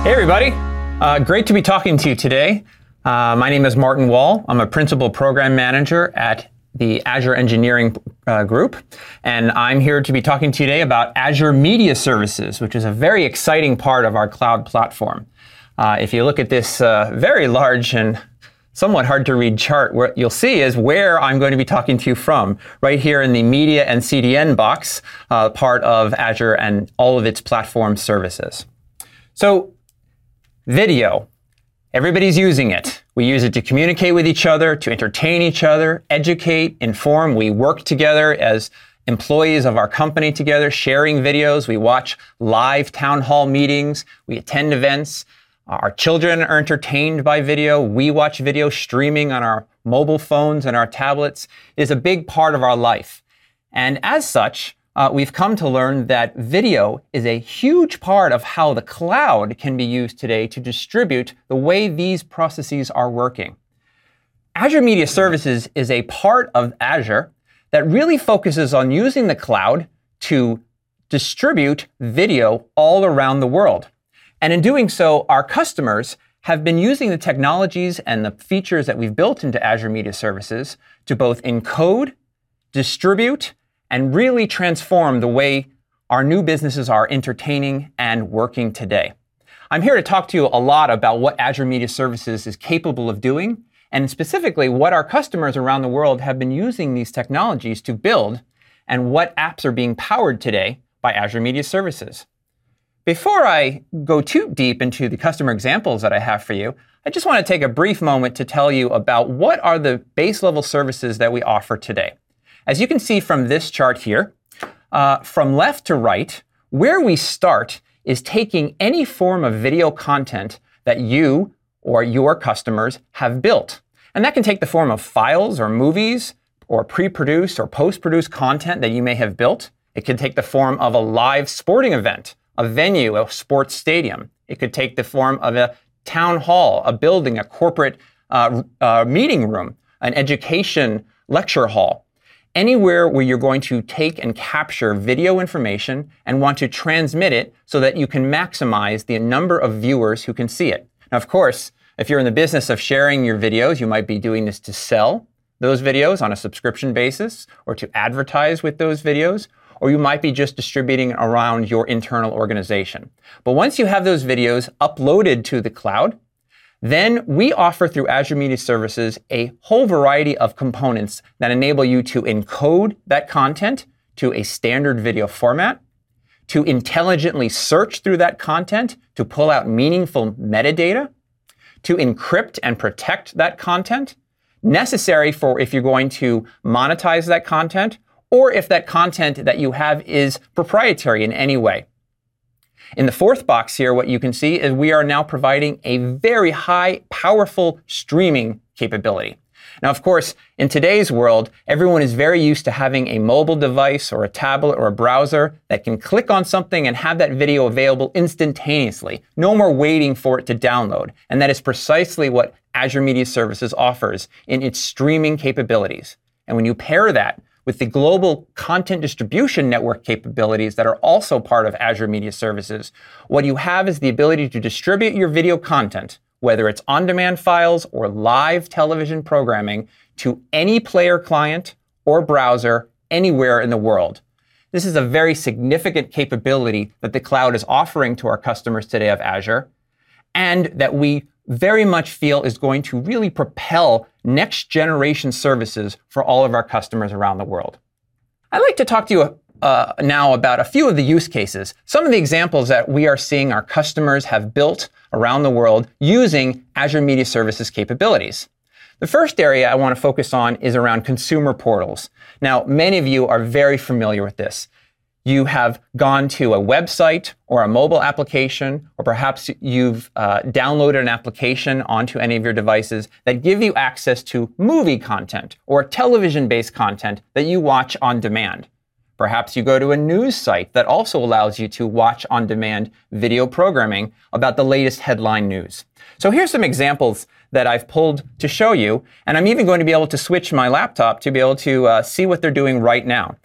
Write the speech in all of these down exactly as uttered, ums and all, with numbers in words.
Hey everybody, uh, great to be talking to you today. Uh, my name is Martin Wall. I'm a Principal Program Manager at the Azure Engineering uh, Group, and I'm here to be talking to you today about Azure Media Services, which is a very exciting part of our cloud platform. Uh, if you look at this uh, very large and somewhat hard to read chart, what you'll see is where I'm going to be talking to you from, right here in the Media and C D N box, uh, part of Azure and all of its platform services. So, video. Everybody's using it. We use it to communicate with each other, to entertain each other, educate, inform. We work together as employees of our company together, sharing videos. We watch live town hall meetings. We attend events. Our children are entertained by video. We watch video streaming on our mobile phones and our tablets. It is a big part of our life. And as such, Uh, we've come to learn that video is a huge part of how the cloud can be used today to distribute the way these processes are working. Azure Media Services is a part of Azure that really focuses on using the cloud to distribute video all around the world. And in doing so, our customers have been using the technologies and the features that we've built into Azure Media Services to both encode, distribute, and really transform the way our new businesses are entertaining and working today. I'm here to talk to you a lot about what Azure Media Services is capable of doing, and specifically what our customers around the world have been using these technologies to build, and what apps are being powered today by Azure Media Services. Before I go too deep into the customer examples that I have for you, I just want to take a brief moment to tell you about what are the base level services that we offer today. As you can see from this chart here, uh, from left to right, where we start is taking any form of video content that you or your customers have built. And that can take the form of files or movies or pre-produced or post-produced content that you may have built. It could take the form of a live sporting event, a venue, a sports stadium. It could take the form of a town hall, a building, a corporate uh, uh, meeting room, an education lecture hall. Anywhere where you're going to take and capture video information and want to transmit it so that you can maximize the number of viewers who can see it. Now, of course, if you're in the business of sharing your videos, you might be doing this to sell those videos on a subscription basis or to advertise with those videos, or you might be just distributing around your internal organization. But once you have those videos uploaded to the cloud, then we offer through Azure Media Services a whole variety of components that enable you to encode that content to a standard video format, to intelligently search through that content to pull out meaningful metadata, to encrypt and protect that content, necessary for if you're going to monetize that content, or if that content that you have is proprietary in any way. In the fourth box here, what you can see is we are now providing a very high, powerful streaming capability. Now, of course, in today's world, everyone is very used to having a mobile device or a tablet or a browser that can click on something and have that video available instantaneously. No more waiting for it to download. And that is precisely what Azure Media Services offers in its streaming capabilities. And when you pair that with the global content distribution network capabilities that are also part of Azure Media Services, what you have is the ability to distribute your video content, whether it's on-demand files or live television programming, to any player client or browser anywhere in the world. This is a very significant capability that the cloud is offering to our customers today of Azure, and that we very much feel is going to really propel next generation services for all of our customers around the world. I'd like to talk to you uh, now about a few of the use cases, some of the examples that we are seeing our customers have built around the world using Azure Media Services capabilities. The first area I want to focus on is around consumer portals. Now, many of you are very familiar with this. You have gone to a website or a mobile application, or perhaps you've uh, downloaded an application onto any of your devices that give you access to movie content or television-based content that you watch on demand. Perhaps you go to a news site that also allows you to watch on-demand video programming about the latest headline news. So here's some examples that I've pulled to show you, and I'm even going to be able to switch my laptop to be able to uh, see what they're doing right now.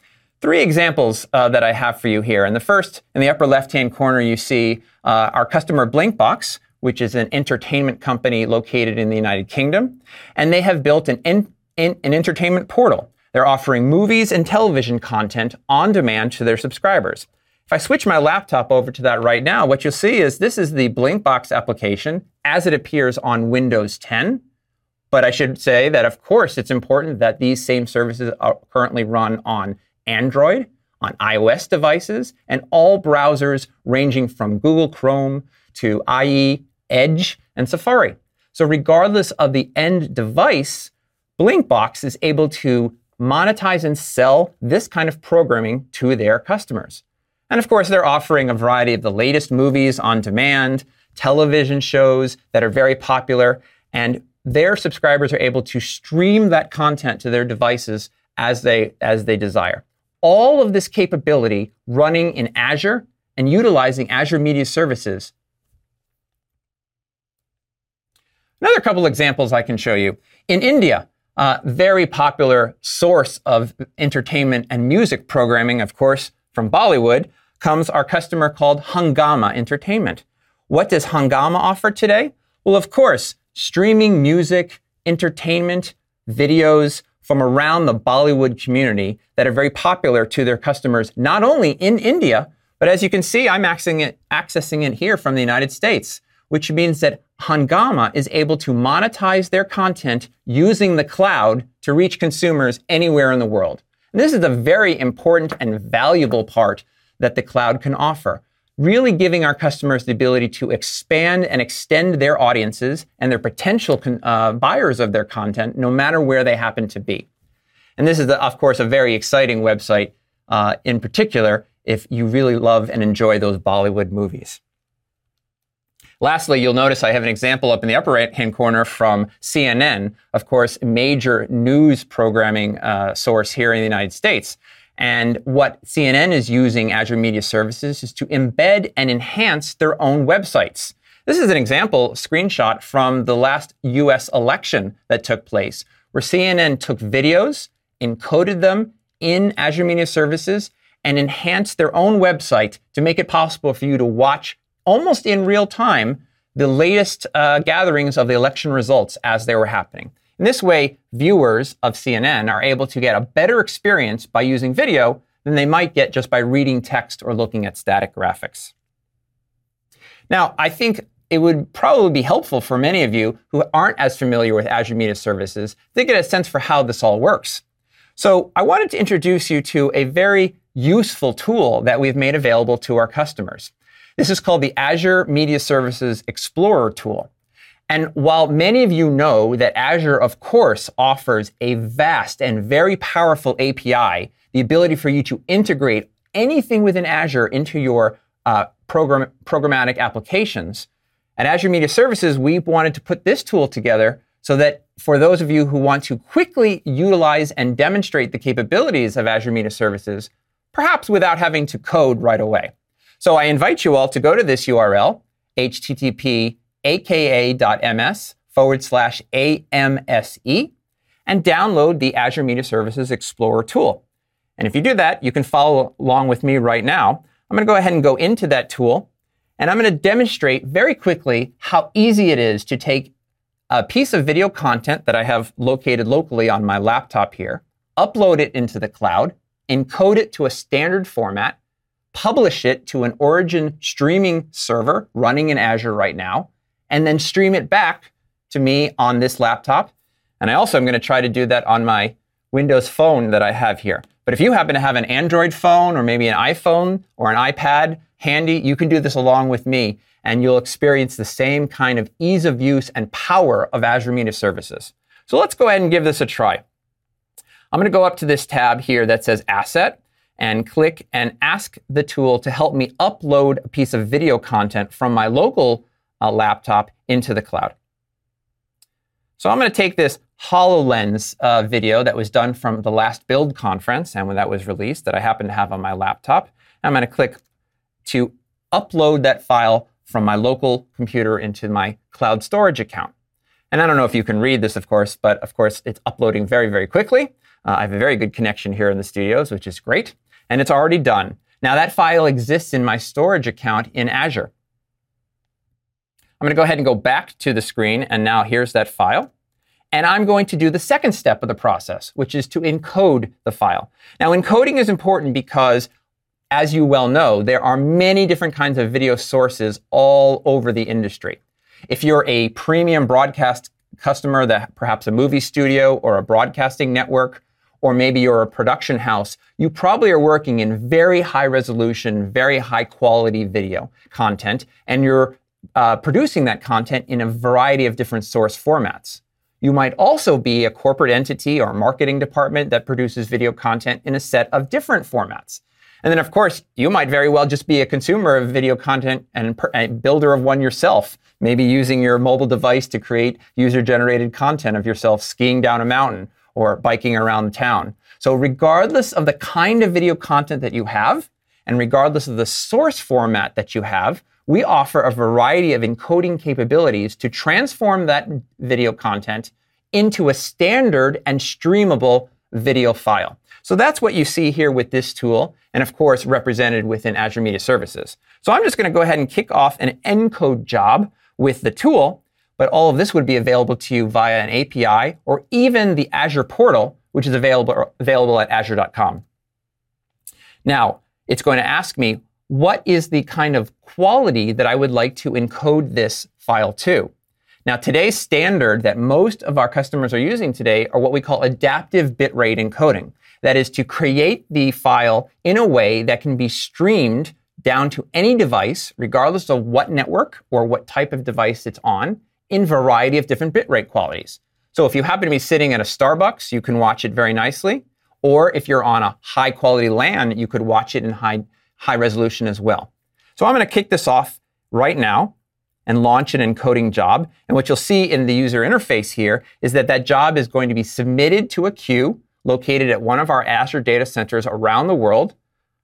three examples uh, that I have for you here. And the first, in the upper left-hand corner, you see uh, our customer Blinkbox, which is an entertainment company located in the United Kingdom. And they have built an, in, in, an entertainment portal. They're offering movies and television content on demand to their subscribers. If I switch my laptop over to that right now, what you'll see is this is the Blinkbox application as it appears on Windows ten. But I should say that, of course, it's important that these same services are currently run on Android, on iOS devices, and all browsers ranging from Google Chrome to I E, Edge, and Safari. So regardless of the end device, Blinkbox is able to monetize and sell this kind of programming to their customers. And of course, they're offering a variety of the latest movies on demand, television shows that are very popular, and their subscribers are able to stream that content to their devices as they, as they desire. All of this capability running in Azure and utilizing Azure Media Services. Another couple examples I can show you. In India, a very popular source of entertainment and music programming, of course, from Bollywood, comes our customer called Hungama Entertainment. What does Hungama offer today? Well, of course, streaming music, entertainment, videos from around the Bollywood community that are very popular to their customers, not only in India, but as you can see, I'm accessing it, accessing it here from the United States, which means that Hungama is able to monetize their content using the cloud to reach consumers anywhere in the world. And this is a very important and valuable part that the cloud can offer, really giving our customers the ability to expand and extend their audiences and their potential con- uh, buyers of their content, no matter where they happen to be. And this is, of course, a very exciting website, uh, in particular, if you really love and enjoy those Bollywood movies. Lastly, you'll notice I have an example up in the upper right-hand corner from C N N, of course, a major news programming uh, source here in the United States. And what C N N is using Azure Media Services is to embed and enhance their own websites. This is an example screenshot from the last U S election that took place, where C N N took videos, encoded them in Azure Media Services, and enhanced their own website to make it possible for you to watch almost in real time the latest uh, gatherings of the election results as they were happening. In this way, viewers of C N N are able to get a better experience by using video than they might get just by reading text or looking at static graphics. Now, I think it would probably be helpful for many of you who aren't as familiar with Azure Media Services to get a sense for how this all works. So I wanted to introduce you to a very useful tool that we've made available to our customers. This is called the Azure Media Services Explorer tool. And while many of you know that Azure, of course, offers a vast and very powerful A P I, the ability for you to integrate anything within Azure into your uh, program, programmatic applications, at Azure Media Services, we wanted to put this tool together so that for those of you who want to quickly utilize and demonstrate the capabilities of Azure Media Services, perhaps without having to code right away. So I invite you all to go to this U R L, http aka.ms forward slash AMSE, and download the Azure Media Services Explorer tool. And if you do that, you can follow along with me right now. I'm going to go ahead and go into that tool, and I'm going to demonstrate very quickly how easy it is to take a piece of video content that I have located locally on my laptop here, upload it into the cloud, encode it to a standard format, publish it to an Origin streaming server running in Azure right now, and then stream it back to me on this laptop. And I also am going to try to do that on my Windows phone that I have here. But if you happen to have an Android phone or maybe an iPhone or an iPad handy, you can do this along with me, and you'll experience the same kind of ease of use and power of Azure Media Services. So let's go ahead and give this a try. I'm going to go up to this tab here that says Asset and click and ask the tool to help me upload a piece of video content from my local uh, laptop into the cloud. So I'm going to take this HoloLens uh, video that was done from the last Build conference and when that was released that I happen to have on my laptop. I'm going to click to upload that file from my local computer into my cloud storage account. And I don't know if you can read this, of course, but of course it's uploading very, very quickly. Uh, I have a very good connection here in the studios, which is great. and it's already done. Now that file exists in my storage account in Azure. I'm going to go ahead and go back to the screen, and now here's that file. And I'm going to do the second step of the process, which is to encode the file. Now, encoding is important because, as you well know, there are many different kinds of video sources all over the industry. If you're a premium broadcast customer, that perhaps a movie studio or a broadcasting network, or maybe you're a production house, you probably are working in very high resolution, very high quality video content, and you're uh, producing that content in a variety of different source formats. You might also be a corporate entity or marketing department that produces video content in a set of different formats. And then, of course, you might very well just be a consumer of video content and a builder of one yourself, maybe using your mobile device to create user-generated content of yourself skiing down a mountain or biking around town. So regardless of the kind of video content that you have, and regardless of the source format that you have, we offer a variety of encoding capabilities to transform that video content into a standard and streamable video file. So that's what you see here with this tool, and of course represented within Azure Media Services. So I'm just going to go ahead and kick off an encode job with the tool, but all of this would be available to you via an A P I or even the Azure portal, which is available, available at azure dot com. Now, it's going to ask me, what is the kind of quality that I would like to encode this file to? Now, today's standard that most of our customers are using today are what we call adaptive bitrate encoding. That is to create the file in a way that can be streamed down to any device, regardless of what network or what type of device it's on, in a variety of different bitrate qualities. So if you happen to be sitting at a Starbucks, you can watch it very nicely. Or if you're on a high quality LAN, you could watch it in high, high resolution as well. So I'm going to kick this off right now and launch an encoding job. And what you'll see in the user interface here is that that job is going to be submitted to a queue located at one of our Azure data centers around the world.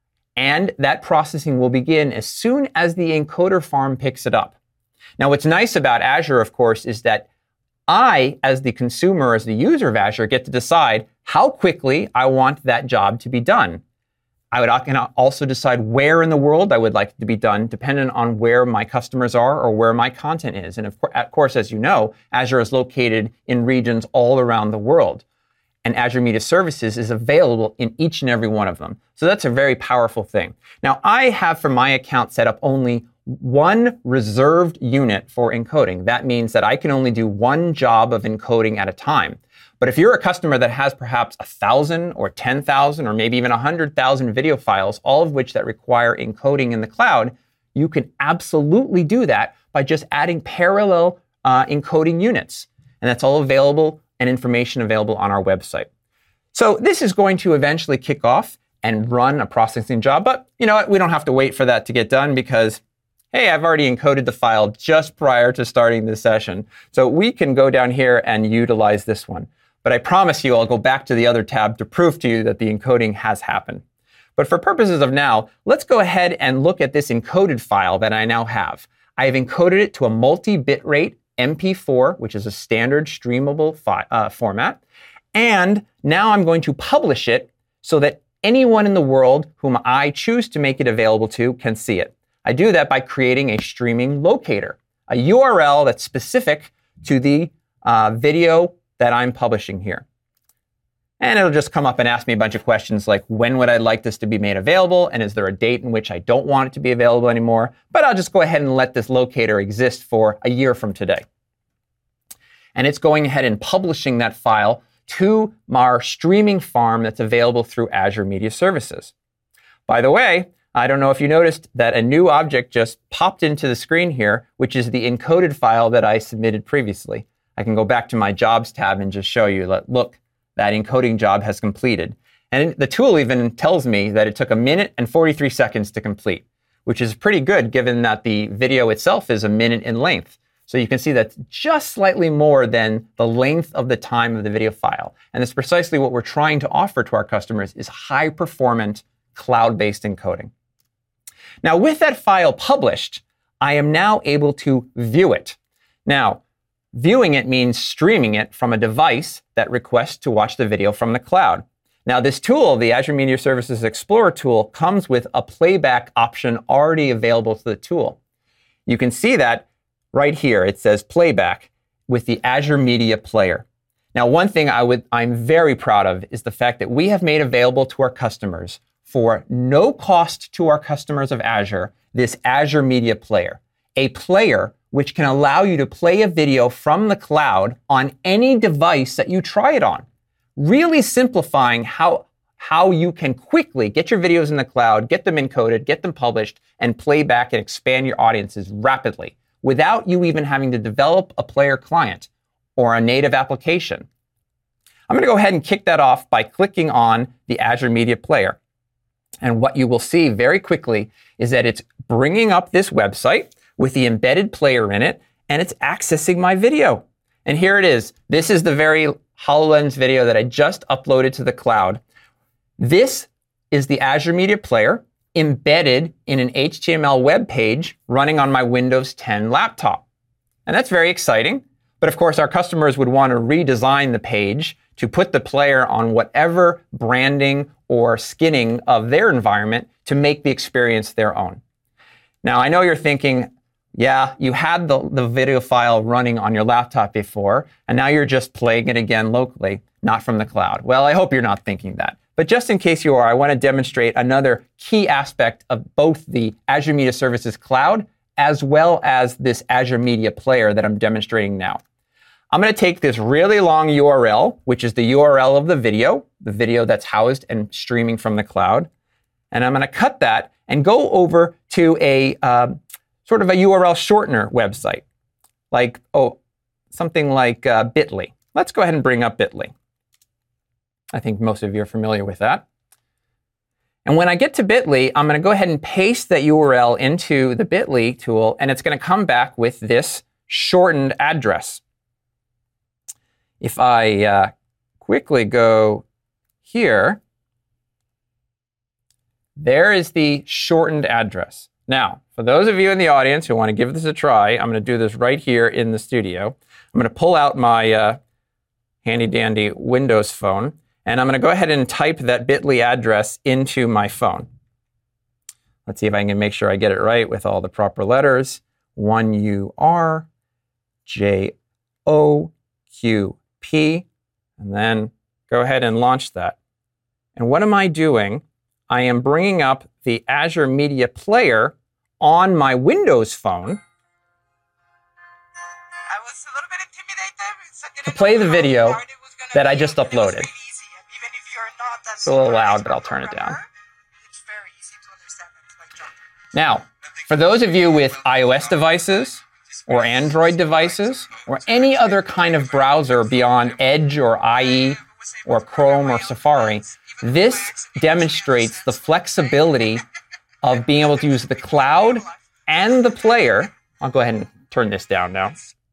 And that processing will begin as soon as the encoder farm picks it up. Now, what's nice about Azure, of course, is that I, as the consumer, as the user of Azure, get to decide how quickly I want that job to be done. I would also decide where in the world I would like it to be done, depending on where my customers are or where my content is. And of course, as you know, Azure is located in regions all around the world. And Azure Media Services is available in each and every one of them. So that's a very powerful thing. Now, I have for my account set up only one reserved unit for encoding. That means that I can only do one job of encoding at a time. But if you're a customer that has perhaps a thousand or ten thousand or maybe even a hundred thousand video files, all of which that require encoding in the cloud, you can absolutely do that by just adding parallel uh, encoding units. And that's all available and information available on our website. So this is going to eventually kick off and run a processing job. But you know what? We don't have to wait for that to get done because, hey, I've already encoded the file just prior to starting this session. So we can go down here and utilize this one. But I promise you, I'll go back to the other tab to prove to you that the encoding has happened. But for purposes of now, let's go ahead and look at this encoded file that I now have. I have encoded it to a multi-bitrate M P four, which is a standard streamable fi- uh, format. And now I'm going to publish it so that anyone in the world whom I choose to make it available to can see it. I do that by creating a streaming locator, a U R L that's specific to the uh, video that I'm publishing here. And it'll just come up and ask me a bunch of questions like, when would I like this to be made available? And is there a date in which I don't want it to be available anymore? But I'll just go ahead and let this locator exist for a year from today. And it's going ahead and publishing that file to our streaming farm that's available through Azure Media Services. By the way, I don't know if you noticed that a new object just popped into the screen here, which is the encoded file that I submitted previously. I can go back to my Jobs tab and just show you that, look, that encoding job has completed. And the tool even tells me that it took a minute and forty-three seconds to complete, which is pretty good given that the video itself is a minute in length. So you can see that's just slightly more than the length of the time of the video file. And that's precisely what we're trying to offer to our customers is high-performant cloud-based encoding. Now, with that file published, I am now able to view it. Now, viewing it means streaming it from a device that requests to watch the video from the cloud. Now, this tool, the Azure Media Services Explorer tool, comes with a playback option already available to the tool. You can see that right here. It says playback with the Azure Media Player. Now, one thing I would, I'm very proud of is the fact that we have made available to our customers for no cost to our customers of Azure, this Azure Media Player, a player which can allow you to play a video from the cloud on any device that you try it on, really simplifying how, how you can quickly get your videos in the cloud, get them encoded, get them published, and play back and expand your audiences rapidly without you even having to develop a player client or a native application. I'm going to go ahead and kick that off by clicking on the Azure Media Player. And what you will see very quickly is that it's bringing up this website with the embedded player in it, and it's accessing my video. And here it is. This is the very HoloLens video that I just uploaded to the cloud. This is the Azure Media Player embedded in an H T M L web page running on my Windows ten laptop. And that's very exciting. But of course, our customers would want to redesign the page to put the player on whatever branding or skinning of their environment to make the experience their own. Now, I know you're thinking, yeah, you had the, the video file running on your laptop before, and now you're just playing it again locally, not from the cloud. Well, I hope you're not thinking that. But just in case you are, I want to demonstrate another key aspect of both the Azure Media Services Cloud as well as this Azure Media Player that I'm demonstrating now. I'm going to take this really long U R L, which is the U R L of the video, the video that's housed and streaming from the cloud, and I'm going to cut that and go over to a uh, sort of a U R L shortener website, like, oh, something like uh, bit dot L Y. Let's go ahead and bring up bit dot L Y. I think most of you are familiar with that. And when I get to bit dot L Y, I'm going to go ahead and paste that U R L into the bit dot L Y tool, and it's going to come back with this shortened address. If I uh, quickly go here, there is the shortened address. Now, for those of you in the audience who want to give this a try, I'm going to do this right here in the studio. I'm going to pull out my uh, handy-dandy Windows phone, and I'm going to go ahead and type that bit dot L Y address into my phone. Let's see if I can make sure I get it right with all the proper letters. one U R J O Q P, and then go ahead and launch that. And what am I doing? I am bringing up the Azure Media Player on my Windows phone I was a little bit intimidated. So to play the video that I just uploaded. It's a little loud, but I'll turn it down. Now, for those of you with iOS devices or Android devices or any other kind of browser beyond Edge or I E or Chrome or Safari, this demonstrates the flexibility of being able to use the cloud and the player. I'll go ahead and turn this down now,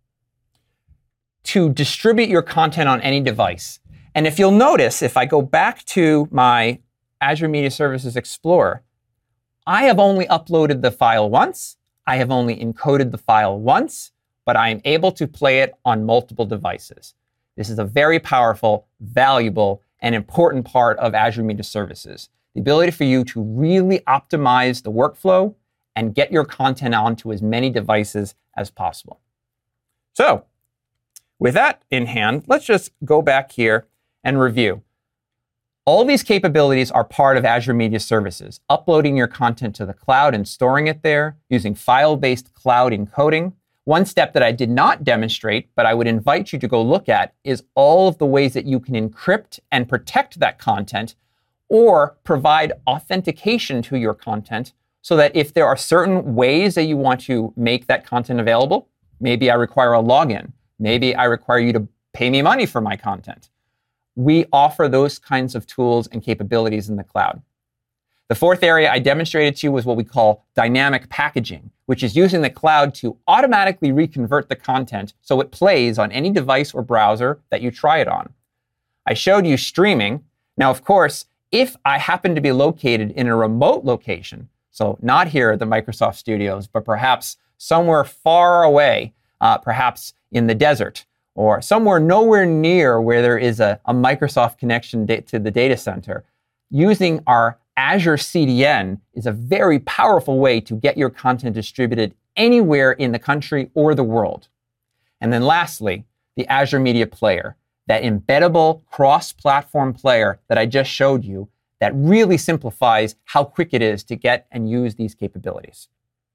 to distribute your content on any device. And if you'll notice, if I go back to my Azure Media Services Explorer, I have only uploaded the file once, I have only encoded the file once, but I am able to play it on multiple devices. This is a very powerful, valuable, and important part of Azure Media Services. The ability for you to really optimize the workflow and get your content onto as many devices as possible. So, with that in hand, let's just go back here and review. All these capabilities are part of Azure Media Services, uploading your content to the cloud and storing it there, using file-based cloud encoding. One step that I did not demonstrate, but I would invite you to go look at, is all of the ways that you can encrypt and protect that content or provide authentication to your content so that if there are certain ways that you want to make that content available, maybe I require a login, maybe I require you to pay me money for my content. We offer those kinds of tools and capabilities in the cloud. The fourth area I demonstrated to you was what we call dynamic packaging, which is using the cloud to automatically reconvert the content so it plays on any device or browser that you try it on. I showed you streaming. Now, of course, if I happen to be located in a remote location, so not here at the Microsoft Studios, but perhaps somewhere far away, uh, perhaps in the desert, or somewhere nowhere near where there is a, a Microsoft connection da- to the data center, using our Azure C D N is a very powerful way to get your content distributed anywhere in the country or the world. And then lastly, the Azure Media Player, that embeddable cross-platform player that I just showed you that really simplifies how quick it is to get and use these capabilities.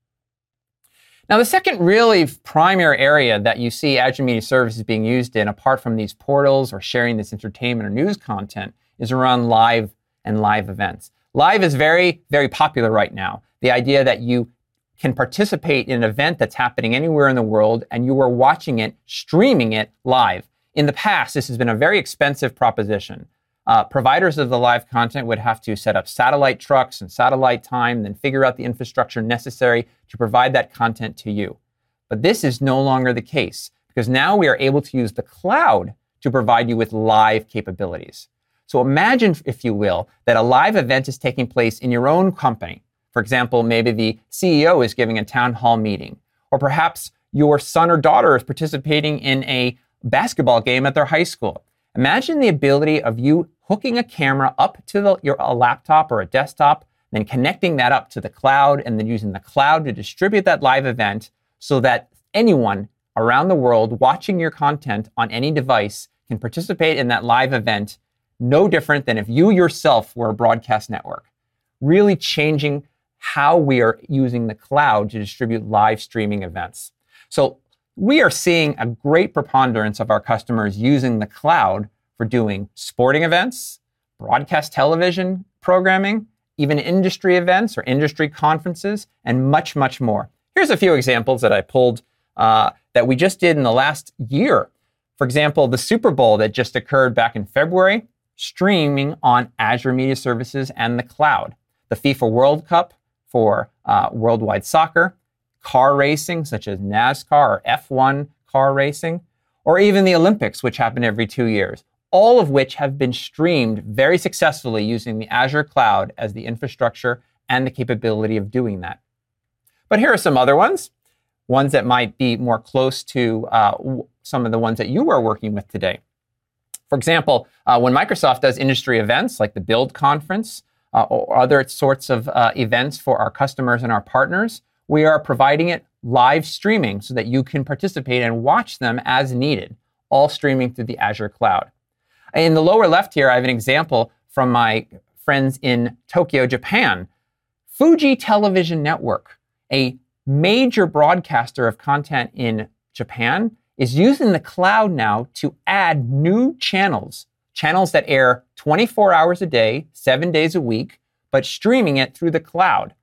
Now, the second really primary area that you see Azure Media Services being used in, apart from these portals or sharing this entertainment or news content, is around live and live events. Live is very, very popular right now. The idea that you can participate in an event that's happening anywhere in the world and you are watching it, streaming it live. In the past, this has been a very expensive proposition. Uh, providers of the live content would have to set up satellite trucks and satellite time, then figure out the infrastructure necessary to provide that content to you. But this is no longer the case, because now we are able to use the cloud to provide you with live capabilities. So imagine, if you will, that a live event is taking place in your own company. For example, maybe the C E O is giving a town hall meeting, or perhaps your son or daughter is participating in a basketball game at their high school. Imagine the ability of you hooking a camera up to the, your a laptop or a desktop, then connecting that up to the cloud, and then using the cloud to distribute that live event so that anyone around the world watching your content on any device can participate in that live event, no different than if you yourself were a broadcast network. Really changing how we are using the cloud to distribute live streaming events. So we are seeing a great preponderance of our customers using the cloud for doing sporting events, broadcast television programming, even industry events or industry conferences, and much, much more. Here's a few examples that I pulled uh, that we just did in the last year. For example, the Super Bowl that just occurred back in February, streaming on Azure Media Services and the cloud. The FIFA World Cup for uh, worldwide soccer, car racing, such as NASCAR or F one car racing, or even the Olympics, which happen every two years, all of which have been streamed very successfully using the Azure cloud as the infrastructure and the capability of doing that. But here are some other ones, ones that might be more close to uh, some of the ones that you are working with today. For example, uh, when Microsoft does industry events like the Build Conference uh, or other sorts of uh, events for our customers and our partners, we are providing it live streaming so that you can participate and watch them as needed, all streaming through the Azure cloud. In the lower left here, I have an example from my friends in Tokyo, Japan. Fuji Television Network, a major broadcaster of content in Japan, is using the cloud now to add new channels, channels that air twenty-four hours a day, seven days a week, but streaming it through the cloud.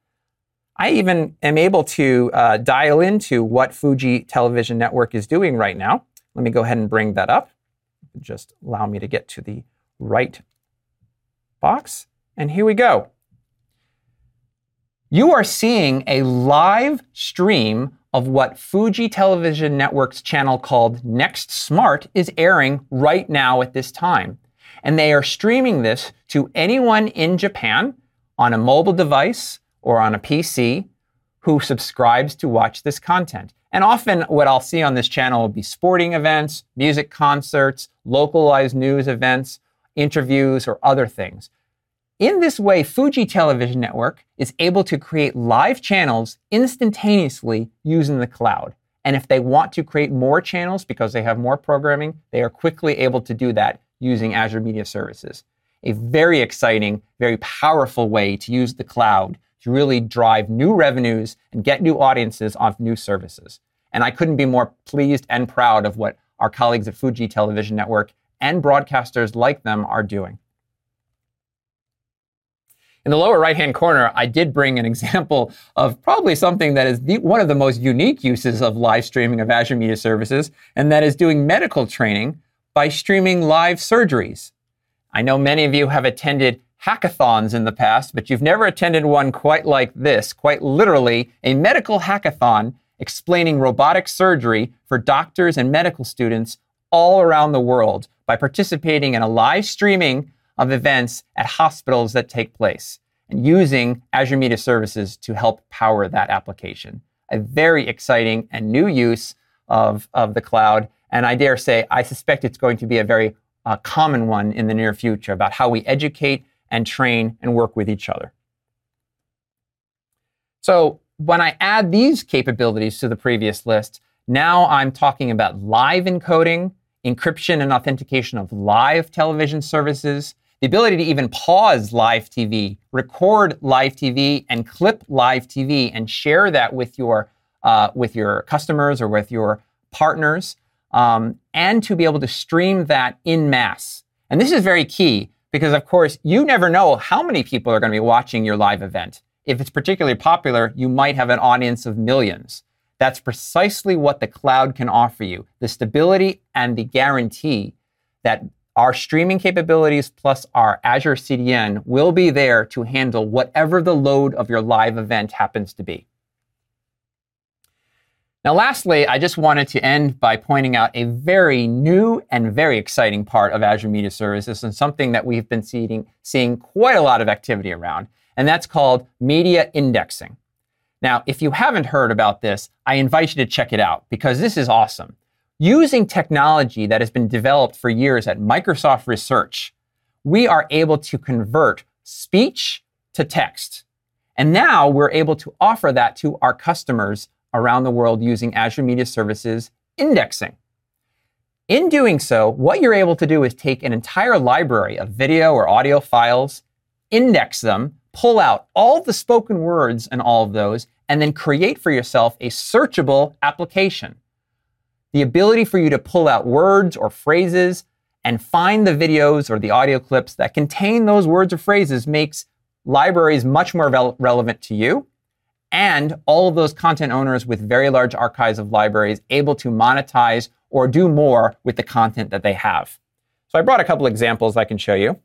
I even am able to uh, dial into what Fuji Television Network is doing right now. Let me go ahead and bring that up. Just allow me to get to the right box. And here we go. You are seeing a live stream of what Fuji Television Network's channel called Next Smart is airing right now at this time. And they are streaming this to anyone in Japan on a mobile device or on a P C who subscribes to watch this content. And often what I'll see on this channel will be sporting events, music concerts, localized news events, interviews, or other things. In this way, Fuji Television Network is able to create live channels instantaneously using the cloud. And if they want to create more channels because they have more programming, they are quickly able to do that using Azure Media Services. A very exciting, very powerful way to use the cloud to really drive new revenues and get new audiences on new services. And I couldn't be more pleased and proud of what our colleagues at Fuji Television Network and broadcasters like them are doing. In the lower right-hand corner, I did bring an example of probably something that is the, one of the most unique uses of live streaming of Azure Media Services, and that is doing medical training by streaming live surgeries. I know many of you have attended hackathons in the past, but you've never attended one quite like this, quite literally a medical hackathon explaining robotic surgery for doctors and medical students all around the world by participating in a live streaming of events at hospitals that take place and using Azure Media Services to help power that application. A very exciting and new use of, of the cloud And I dare say, I suspect it's going to be a very uh, common one in the near future about how we educate and train and work with each other. So when I add these capabilities to the previous list, now I'm talking about live encoding, encryption and authentication of live television services, the ability to even pause live T V, record live T V, and clip live T V and share that with your uh, with your customers or with your partners, um, and to be able to stream that in mass. And this is very key because, of course, you never know how many people are going to be watching your live event. If it's particularly popular, you might have an audience of millions. That's precisely what the cloud can offer you, the stability and the guarantee that our streaming capabilities plus our Azure C D N will be there to handle whatever the load of your live event happens to be. Now, lastly, I just wanted to end by pointing out a very new and very exciting part of Azure Media Services and something that we've been seeing, seeing quite a lot of activity around, and that's called media indexing. Now, if you haven't heard about this, I invite you to check it out because this is awesome. Using technology that has been developed for years at Microsoft Research, we are able to convert speech to text. And now we're able to offer that to our customers around the world using Azure Media Services indexing. In doing so, what you're able to do is take an entire library of video or audio files, index them, pull out all the spoken words and all of those, and then create for yourself a searchable application. The ability for you to pull out words or phrases and find the videos or the audio clips that contain those words or phrases makes libraries much more re- relevant to you, and all of those content owners with very large archives of libraries able to monetize or do more with the content that they have. So I brought a couple examples I can show you.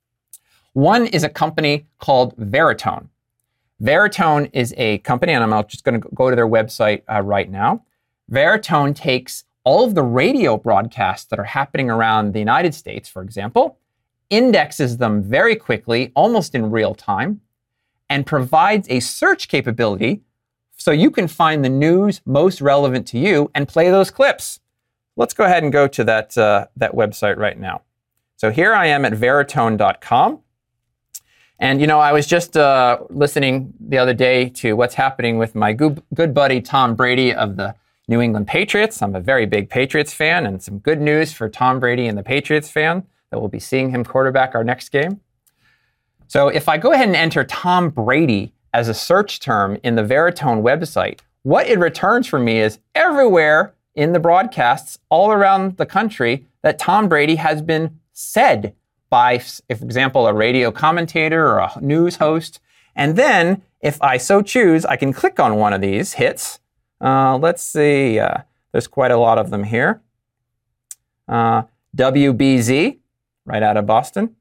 One is a company called Veritone. Veritone is a company, and I'm just going to go to their website uh, right now. Veritone takes all of the radio broadcasts that are happening around the United States, for example, indexes them very quickly, almost in real time, and provides a search capability so you can find the news most relevant to you and play those clips. Let's go ahead and go to that, uh, that website right now. So here I am at veritone dot com. And, you know, I was just uh, listening the other day to what's happening with my good, good buddy Tom Brady of the New England Patriots. I'm a very big Patriots fan, and some good news for Tom Brady and the Patriots fan that we'll be seeing him quarterback our next game. So if I go ahead and enter Tom Brady as a search term in the Veritone website, what it returns for me is everywhere in the broadcasts all around the country that Tom Brady has been said by, for example, a radio commentator or a news host. And then, if I so choose, I can click on one of these hits. Uh, let's see, uh, there's quite a lot of them here. Uh, W B Z, right out of Boston.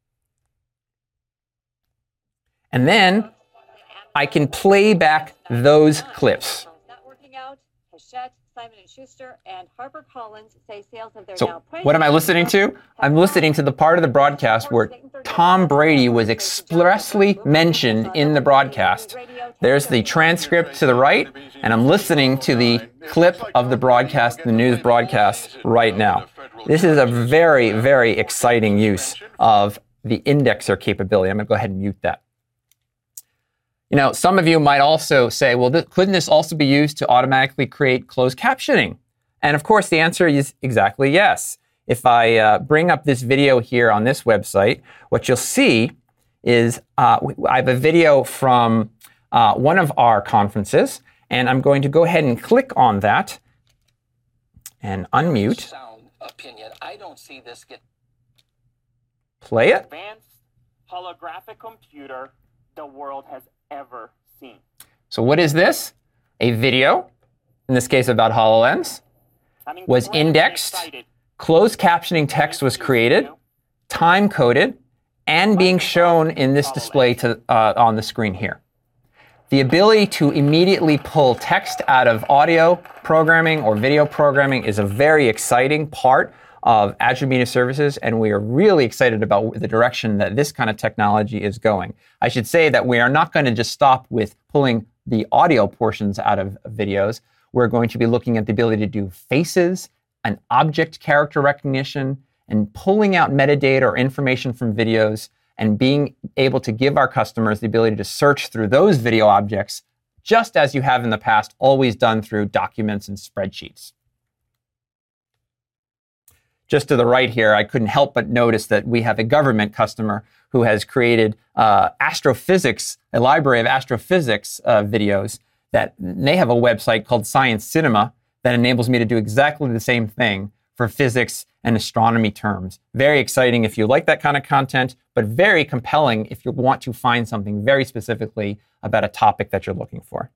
And then I can play back those clips. Simon and Schuster and HarperCollins say sales of their so now what am I listening to? I'm listening to the part of the broadcast where Tom Brady was expressly mentioned in the broadcast. There's the transcript to the right, and I'm listening to the clip of the broadcast, the news broadcast right now. This is a very, very exciting use of the indexer capability. I'm going to go ahead and mute that. You know, some of you might also say, well, th- couldn't this also be used to automatically create closed captioning? And of course, the answer is exactly yes. If I uh, bring up this video here on this website, what you'll see is uh, I have a video from uh, one of our conferences, and I'm going to go ahead and click on that and unmute. Sound opinion. I don't see this get Play it. Advanced holographic computer the world has ever seen. So what is this? A video, in this case about HoloLens, was indexed, closed captioning text was created, time-coded, and being shown in this display to, uh, on the screen here. The ability to immediately pull text out of audio programming or video programming is a very exciting part of Azure Media Services, and we are really excited about the direction that this kind of technology is going. I should say that we are not going to just stop with pulling the audio portions out of videos. We're going to be looking at the ability to do faces and object character recognition and pulling out metadata or information from videos and being able to give our customers the ability to search through those video objects, just as you have in the past, always done through documents and spreadsheets. Just to the right here, I couldn't help but notice that we have a government customer who has created uh, astrophysics, a library of astrophysics uh, videos that they have a website called Science Cinema that enables me to do exactly the same thing for physics and astronomy terms. Very exciting if you like that kind of content, but very compelling if you want to find something very specifically about a topic that you're looking for.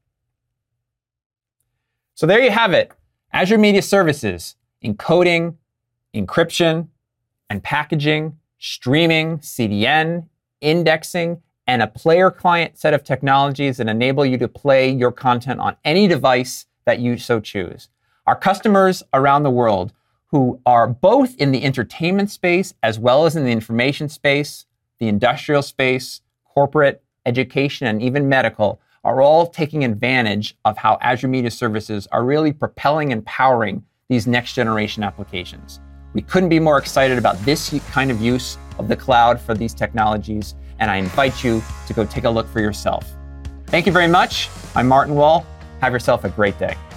So there you have it. Azure Media Services, encoding, encryption, and packaging, streaming, C D N, indexing, and a player-client set of technologies that enable you to play your content on any device that you so choose. Our customers around the world who are both in the entertainment space as well as in the information space, the industrial space, corporate, education, and even medical, are all taking advantage of how Azure Media Services are really propelling and powering these next generation applications. We couldn't be more excited about this kind of use of the cloud for these technologies, and I invite you to go take a look for yourself. Thank you very much. I'm Martin Wall. Have yourself a great day.